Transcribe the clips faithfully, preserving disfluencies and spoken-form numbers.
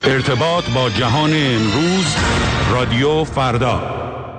ارتباط با جهان امروز، رادیو فردا.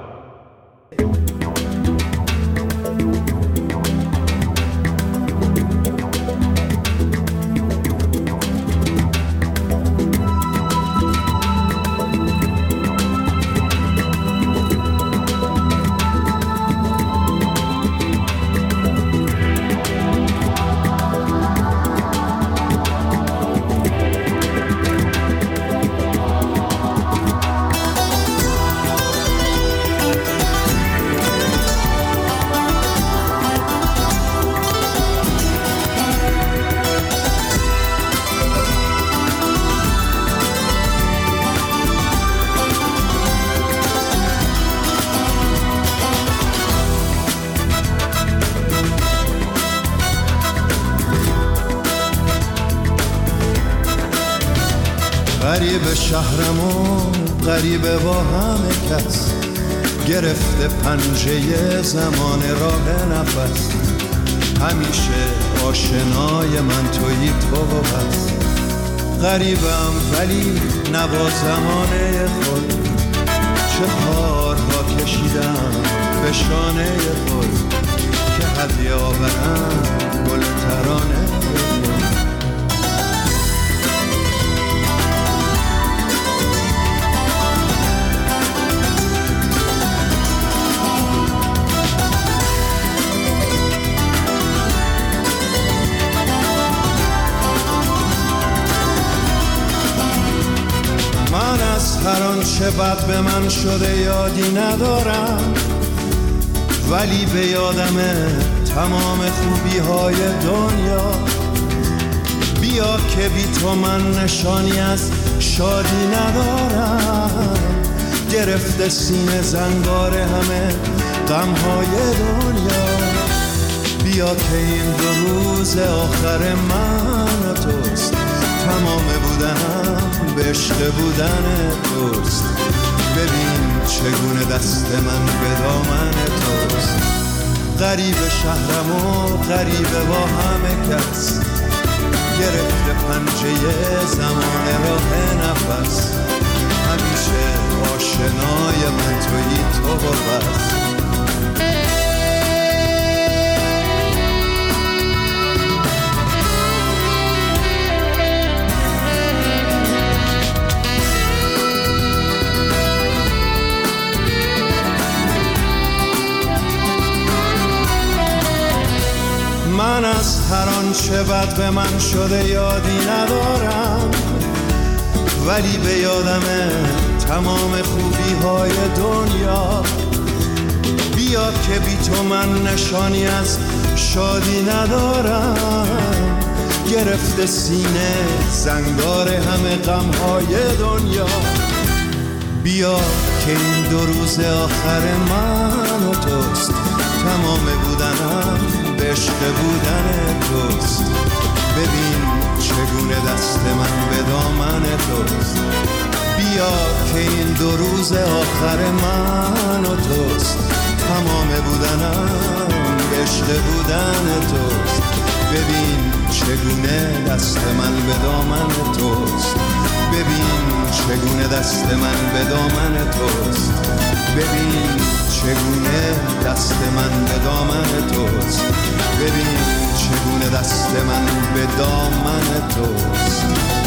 غریب شهرم و غریبه با همه کس، گرفته پنجه زمان راه نفس. همیشه آشنای من تویی تو و بس. غریبم ولی نبا زمانه خود، چه کارها کشیدم به شانه خود، که هدیه آورم گل ترانه خود. هر آنچه بد به من شده یادی ندارم، ولی به یادمه تمام خوبی های دنیا. بیا که بی تو من نشانی از شادی ندارم، گرفته سینه زنگار همه غم های دنیا. بیا که این دو روز آخر من و توست، تمام بودنم به عشق بودن توست. ببین چگونه دست من به دامن توست. غریب شهرم و غریبه با همه کس، گرفته پنجه زمان راه نفس. همیشه آشنای من تویی تو و بس. من از هر آنچه بد به من شده یادی ندارم، ولی به یادمه تمام خوبی های دنیا. بیا که بی تو من نشانی از شادی ندارم، گرفته سینه زنگار همه غم های دنیا. بیا که این دو روز آخر من و توست، تمام بودنم به عشق بودن توست. ببین چگونه دست من به دامن توست. بیا که این دو روز آخر من و توست، تمام بودنم به عشق بودن توست. ببین چگونه دست من به دامن توست. ببین چگونه دست من به دامن توست. ببین چگونه دست من به دامن توست. ببین چگونه دست من به دامن توست.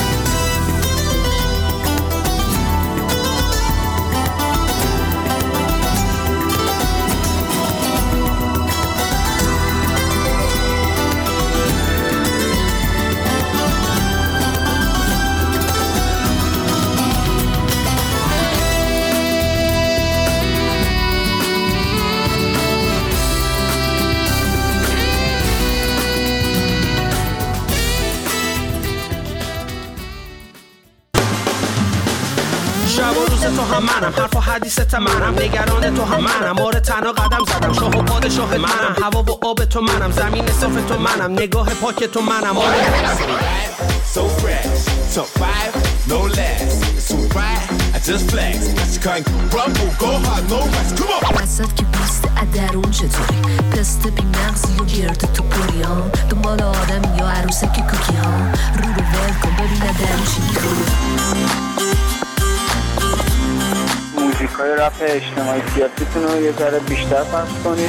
تو هم منم، حرف و حدیثت منم، نگران تو هم منم، آره تنها قدم زدم، شاه و پادشاه منم، هوا و آب تو منم، زمین صاف تو منم، نگاه پاک تو منم، آره so fresh, top five, no less, it's so bright, I just flex, I can't rumble, go hard, no rest, come on. وسط که بیست ادرون چطوری، پسته بی مغزی و گرد تو پریان، دنبال آدم یا عروسک کوکی ها، رو رو ول کن ببین ادرون چی ترک‌های رپ اجتماعی سیاسیتون رو یه ذره بیشتر پخش کنید.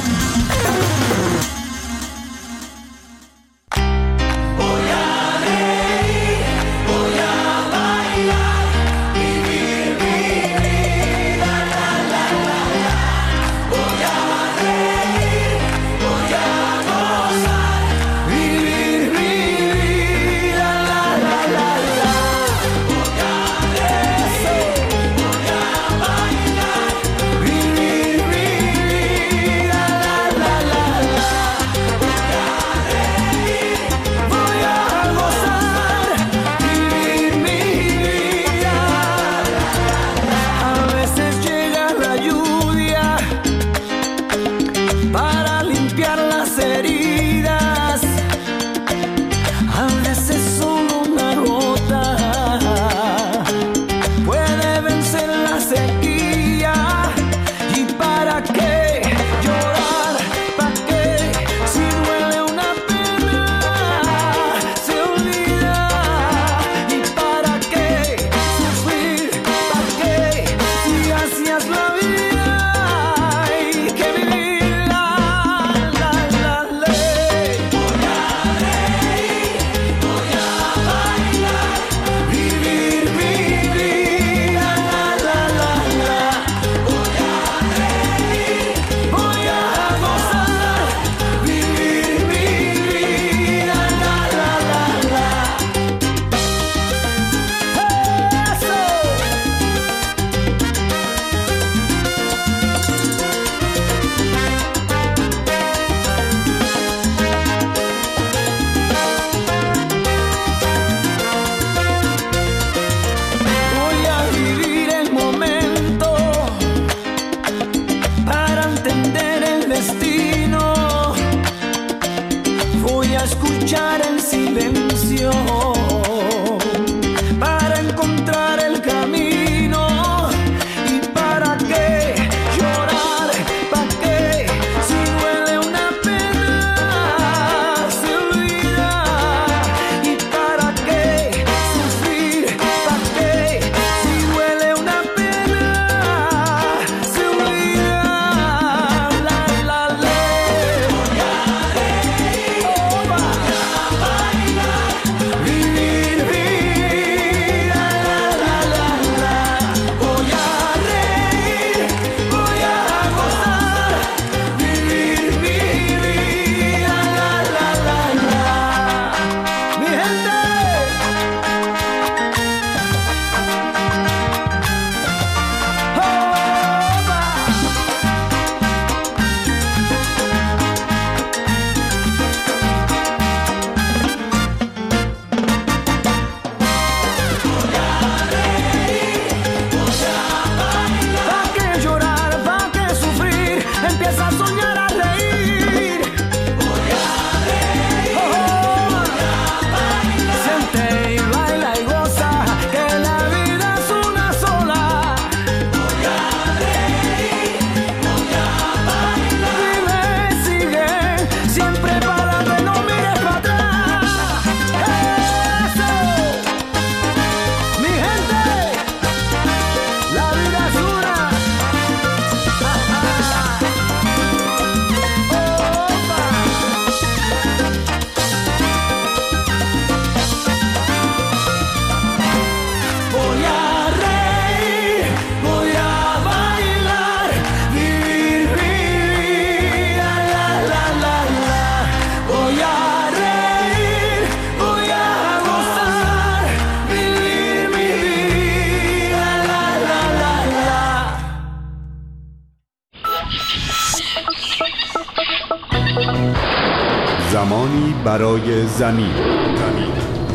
زمانی برای زمین. زمین.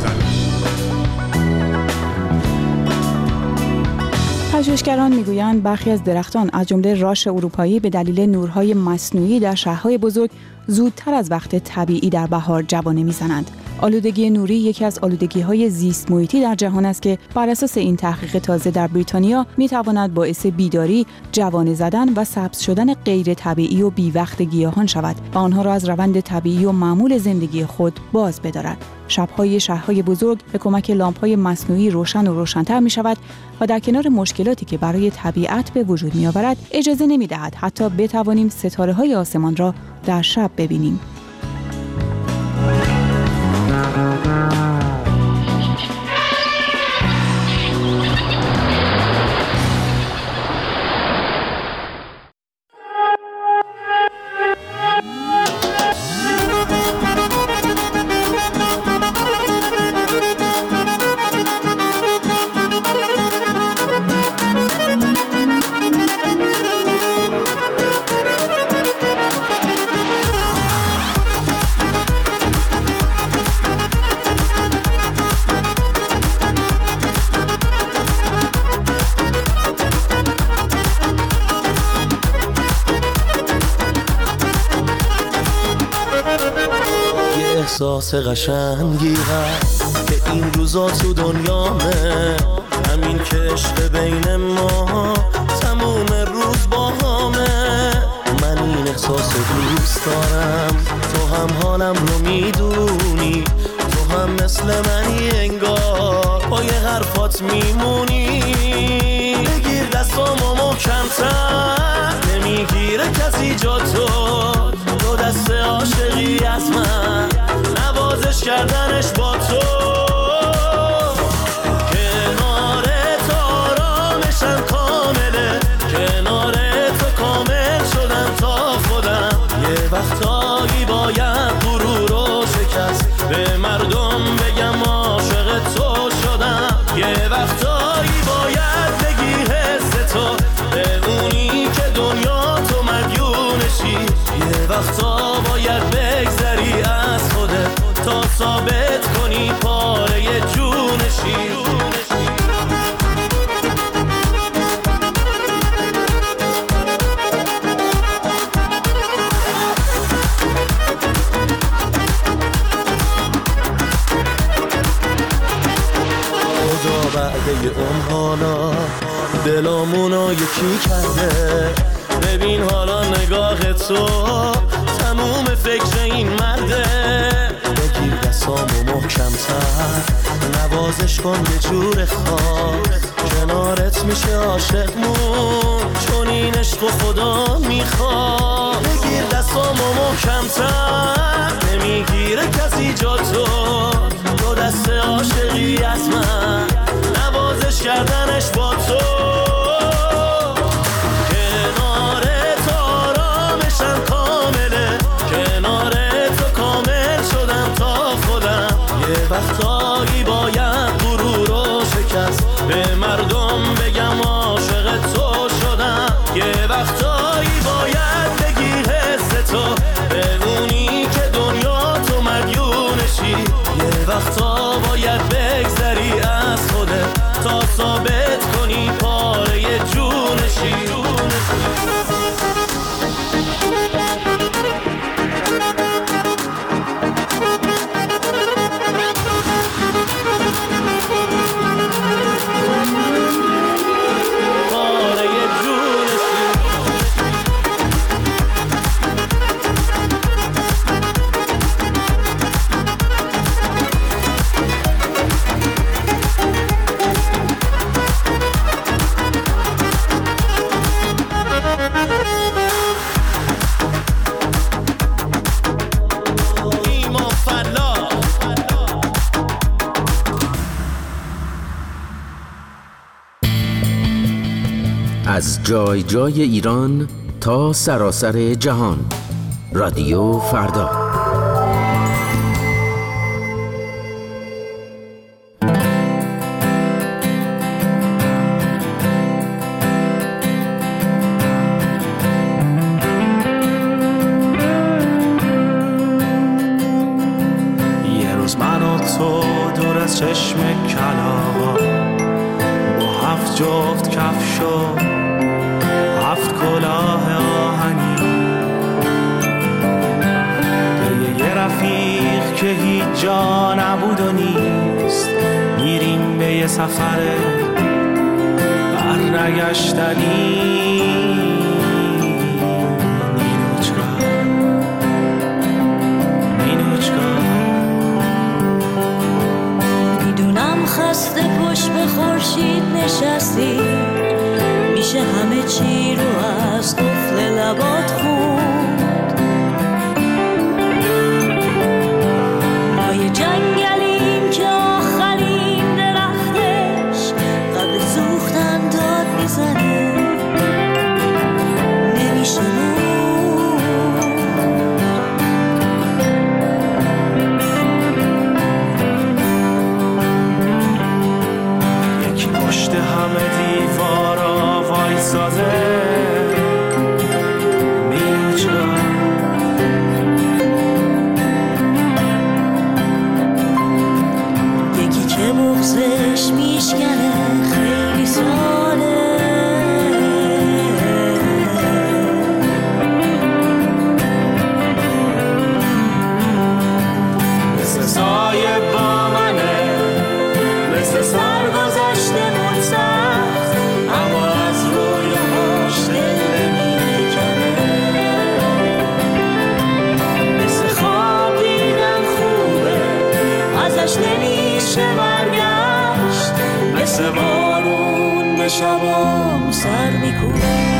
پژوهشگران میگویند برخی از درختان از جمله راش اروپایی به دلیل نورهای مصنوعی در شهرهای بزرگ زودتر از وقت طبیعی در بهار جوانه میزنند. آلودگی نوری یکی از آلودگی‌های زیست محیطی در جهان است که بر اساس این تحقیق تازه در بریتانیا می‌تواند باعث بیداری، جوانه زدن و سبز شدن غیر طبیعی و بی‌وقت گیاهان شود و آنها را از روند طبیعی و معمول زندگی خود باز بدارد. شب‌های شهرهای بزرگ به کمک لامپ‌های مصنوعی روشن و روشن‌تر می‌شود و در کنار مشکلاتی که برای طبیعت به وجود می‌آورد، اجازه نمی‌دهد حتی بتوانیم ستاره‌های آسمان را در شب ببینیم. احساس قشنگی هست که این روزا تو دنیامه، همین که عشق بین ما تموم روز با همه. من این احساس دوست دارم، تو هم حالم رو میدونی، تو هم مثل منی انگار با یه حرفات میمونی. بگیر دستامو محکم‌تر، نمیگیره کسی جا تو، دو دست عاشقی از من، نوازش کردنش با تو. کنار تو آرامشم کامله، کنار تو کامل شدم تا خودم. یه وقتایی باید غرور رو شکست، به مردم بگم عاشق تو شدم. یه وقتایی باید بگی حس تو، به اونی که دنیا تو مدیونشی. یه وقتا باید بگذری از خودت تا ثابت کنی پاره جونشی. خدا بعد یه اون حالا دلامونو یکی کرده. ببین حالا نگاه تو تموم فکر این مرده. بگیر دستامو محکم‌تر، نوازش کن به جور خاص، کنارت میشه عاشقمون، چون این عشق و خدا میخواد. بگیر دستامو محکم‌تر، نمیگیره کسی جا تو، دو دست عاشقی از من، نوازش کردنش با تو. وقتایی باید غرور رو شکست، به مردم بگم عاشق تو شدم. یه وقتایی باید بگی حس تو، به اونی که دنیا تو مدیونشی. یه وقتا باید بگذری از خودت تا ثابت کنی پاره جونشی. از جای جای ایران تا سراسر جهان، رادیو فردا. یه روز من و تو دور از چشم کلاغا، با هفت جفت کفش و هفت کلاه آهنی، به یه رفیق که هیچ جا سفر برنگشتنی نینوچکا نینوچکا. میدونم خسته پشت به خورشید نشستی، میشه همه چی رو از قفل لبات خوند. ما یه جنگلیم که آخرین درختش قبل سوختن داد میزنه، نمیشه یکی پشت همه دیوارا وایساده بغزش میشکنه خیلی ساله، مثل سایه با منه، مثل سرگذشتمون سخت، اما از رویاهاش دل نمیکنه. مثل خواب دیدن خوبه، ازش نمیشه برگشت، مثل بارون به شبام سر میکنه.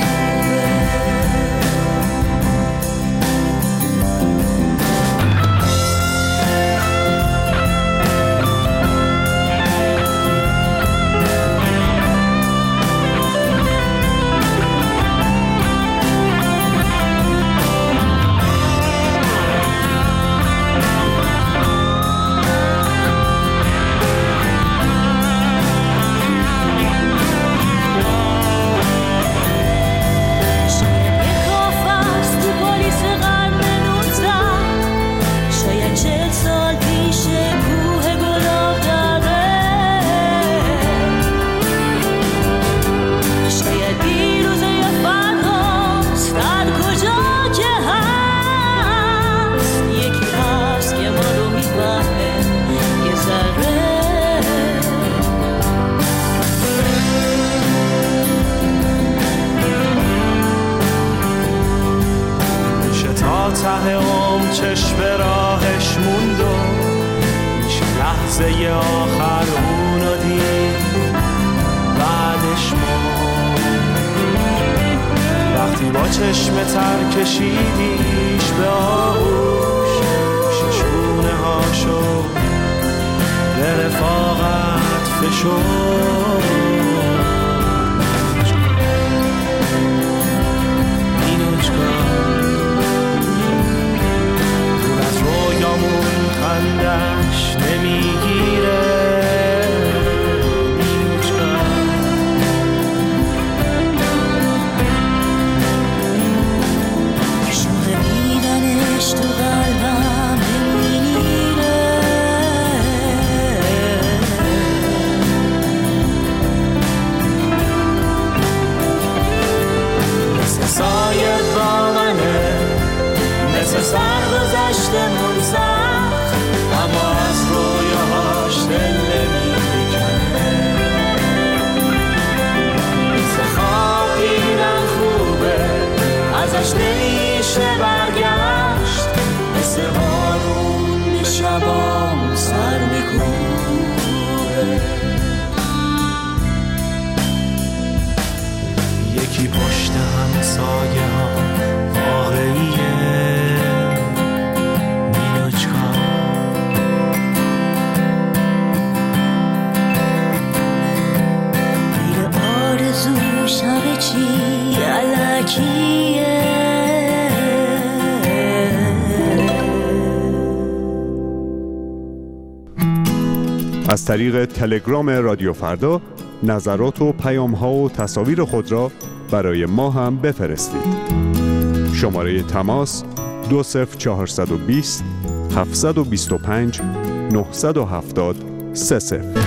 ته عمر چشم راهش موند و میشه لحظه آخر اونو دید بعدش موند. وقتی با چشم تر کشیدیش به آغوش، میشه شونه هاشو به رفاقت فشرد. رویامون خندش نمیگیره نینوچکا. شوق دیدنش تو قلبم نمیره، مثل سایه با منه، مثل سرگذشتمون سخت، اما از رویاهاش دل نمیکنه. مثل خواب دیدن خوبه، ازش نمیشه برگشت، مثل بارون به شبام سر میکوبه. یکی پشت هم سایه ها واقعیه نینوچکا. دیر آرزوش همه چی الکیه. از طریق تلگرام رادیو فردا نظرات و پیام‌ها و تصاویر خود را برای ما هم بفرستید. شماره تماس دو صفر چهارصد و بیست هفتصد و بیست و پنج نهصد و هفتاد سه صفر.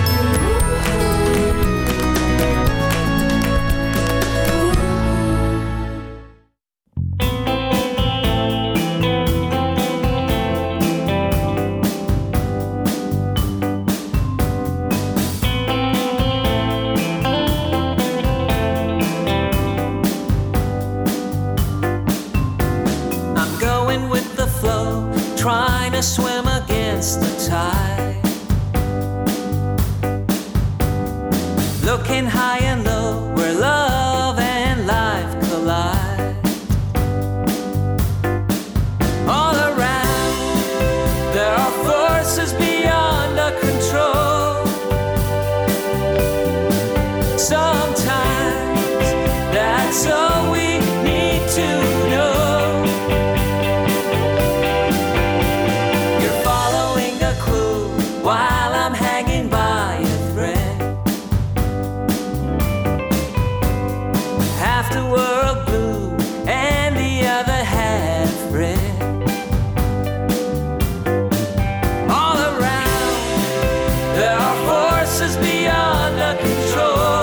looking high and low, where love and life collide. All around, there are forces beyond our control. Sometimes that's all we need to know. You're following a clue while I'm hanging by a thread. Half the world blue and the other half red. All around, there are forces beyond our control.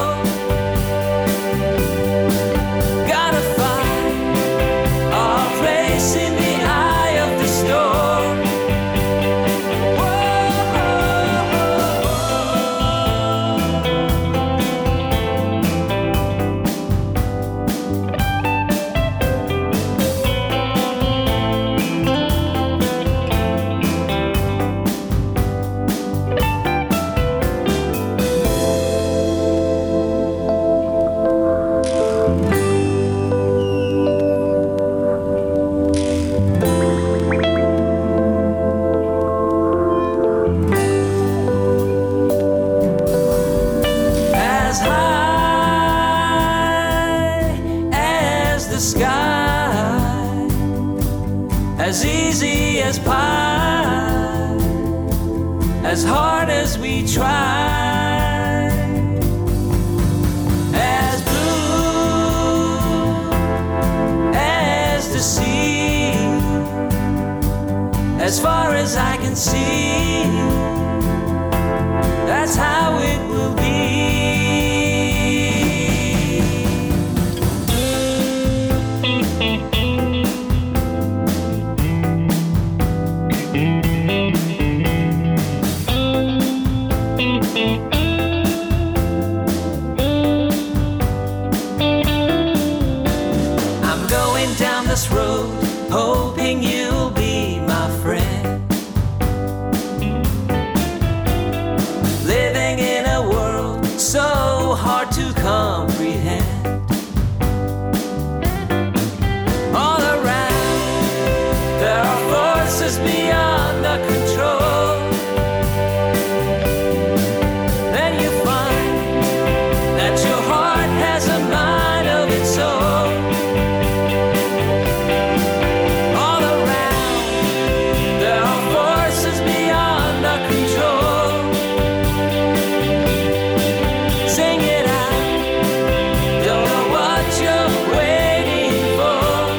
Gotta find our place in the eye of the storm. As high as the sky, as easy as pie, as hard as we try, as blue as the sea, as far as I can see, that's how it will be. I'm going down this road, hoping you'll be my friend. Living in a world so hard to comprehend. All around, there are forces beyond our control. Then you find that your heart has a mind of its own. All around, there are forces beyond our control. Sing it out, don't know what you're waiting for.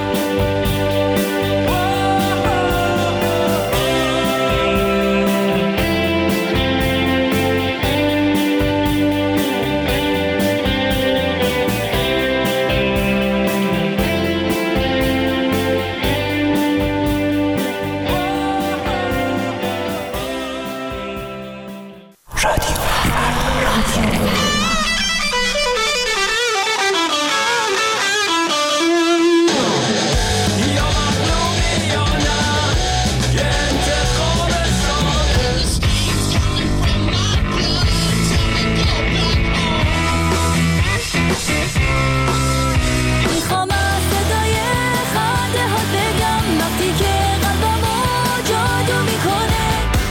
میخوام از صدای خنده ها بگم وقتی که قلبمو جادو میکنه.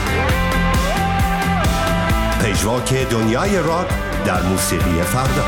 پژواک دنیای راک در موسیقی فردا.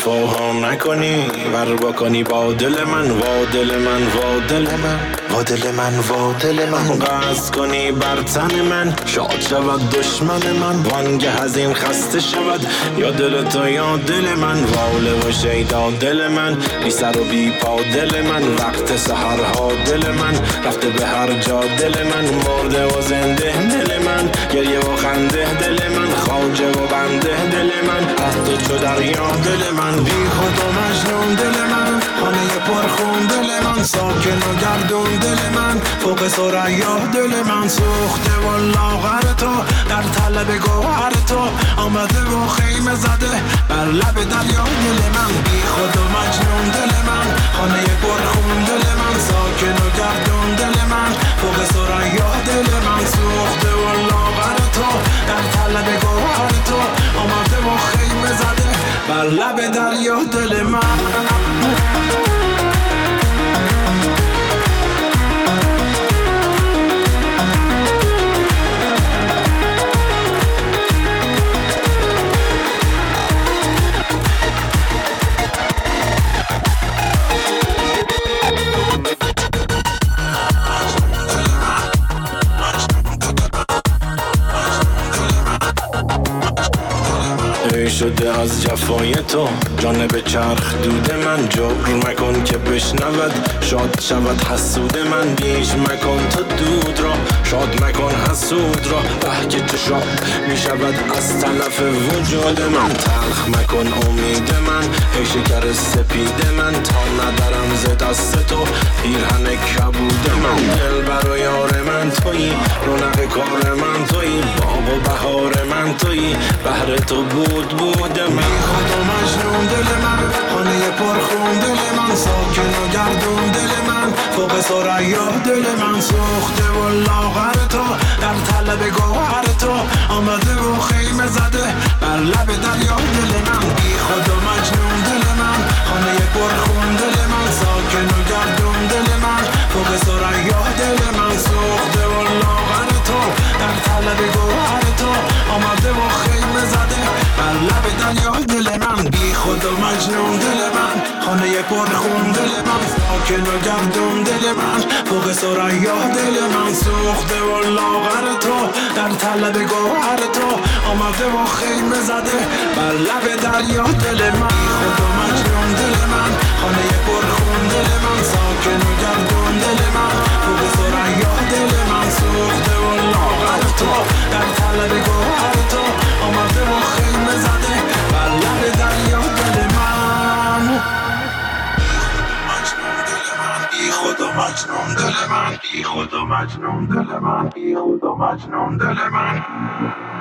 جفاها نکنی بر بکنی با دل من وا دل من وا دل من وا دل من وا دل من قصد کنی بر تن من شاد شود دشمن من وانگه از این خسته شود یا دل تو یا دل من واله و شیدا دل من بی سر و بی پا دل من وقت سحرها دل من رفته به هر جا دل من مرده و زنده دل من گریه و خنده دل من خواجه و بنده دل من از تو چو دریا دل من بی خود و مجنون دل من خانه پرخون دل من ساکن و گردون دل من فوق ثریا دل من سوخته و لاغر تو در طلب گوهر تو آمده و خیمه زده بر لب دریا دل من بی خود و مجنون دل من خانه پرخون دل من ساکن و گردون دل من فوق ثریا دل من سوخته و لاغر تو در طلب گوهر تو آمده و خیمه زده بر لب دریا دل من شده از جفای تو جانب چرخ دود من جبر مکن که بشنود شاد شود حسود من بیش مکن تا دود را شاد مکن حسود را بهجه تو شاد می شود از طرف وجود من تلخ مکن امید من ای شکر سپید من تا ندارم ز دست تو پیرهن کبود من دل بر یار من تویی رونق کار من تویی باغ و بهار من تویی بهر تو بود بودم بی خود و مجنون دل من خانه پرخون دل من ساکن و گردون دل من فوق ثریا دل من سوخته و لاغر تو در طلب گوهر تو آمده و خیمه زده بر لب دریا دل من بی خود و مجنون دل من خانه پرخون دل من ساکن و گردون دل من فوق ثریا دل من سوخته و لاغر تو در طلب گوهر تو آمده و خیمه زده بر لب دریا دل من بی خود و مجنون دل من خانه پرخون دل من ساکن و گردون دل من فوق ثریا دل من سوخته و لاغر تو در طلب گوهر تو آمده و خیمه زده بر لب دریا دل من بی خود و مجنون دل من خانه پرخون دل من ساکن و گردون دل من فوق ثریا دل من سوخته و لاغر تو در طلب گوهر تو آمده و خیمه زده بر لب دریا دل من بی خود و مجنون دل من بی خود و مجنون دل من بی خود و مجنون دل من